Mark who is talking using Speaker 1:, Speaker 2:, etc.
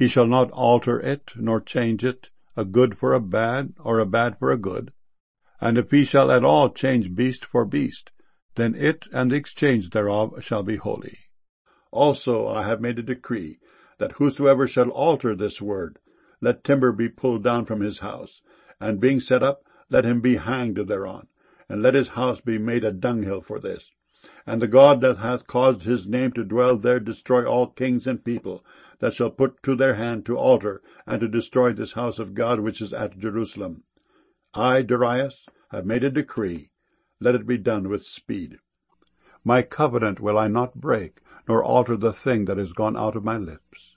Speaker 1: He shall not alter it, nor change it, a good for a bad, or a bad for a good. And if he shall at all change beast for beast, then it and the exchange thereof shall be holy. Also I have made a decree, that whosoever shall alter this word, let timber be pulled down from his house, and being set up, let him be hanged thereon, and let his house be made a dunghill for this. And the God that hath caused his name to dwell there destroy all kings and people that shall put to their hand to alter and to destroy this house of God which is at Jerusalem. I, Darius, have made a decree. Let it be done with speed. My covenant will I not break, nor alter the thing that is gone out of my lips.